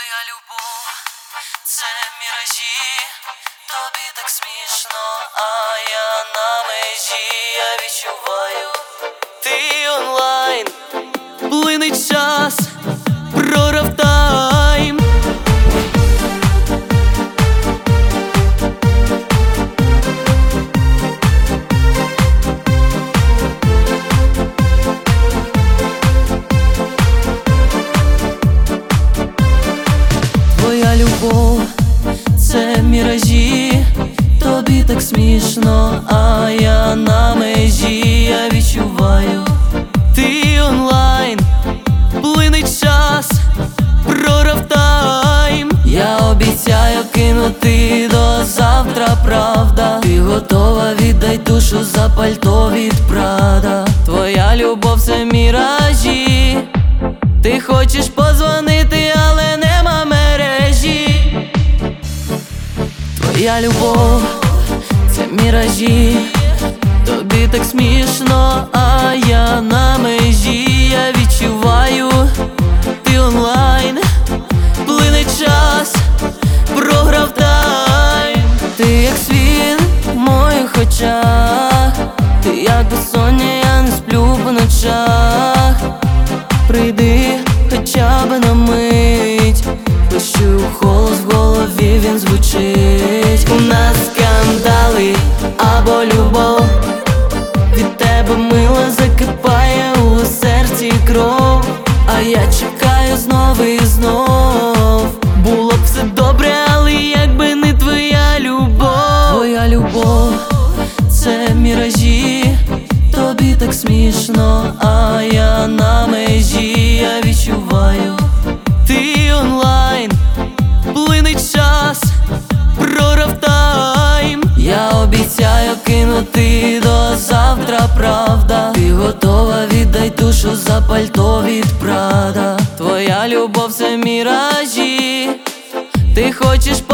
Твоя любов – це міражі, тобі так смішно, а я на межі, я відчуваю, ти онлайн, плине час, прорав тайм. Твоя любов – це міражі, тобі так смішно, а я на межі, я відчуваю, ти онлайн, плине час, прорав тайм. Я обіцяю кинути до завтра, правда. Ти готова, віддай душу за пальто від Прада. Твоя любов – це міражі, ти хочеш позвонити, але нема мережі. Твоя любов – це міражі, тобі так смішно, а я на межі, я відчуваю, ти онлайн, плине час, програв тайм. Ти як світ в моїх очах, ти як безсоння, я не сплю по ночах. Прийди хоча б на мить, почую голос в голові, він звучить. У нас скандали або любов, від тебе мило закипає у серці кров. А я чекаю знов і знов. Було б все добре, але якби не твоя любов. Твоя любов – це міражі, тобі так смішно, а я на межі, я відчуваю, ти онлайн, плине час, прорав тайм. Я обіцяю кинути до завтра, правда. Ти готова, віддай душу за пальто від Прада. Твоя любов – це міражі, ти хочеш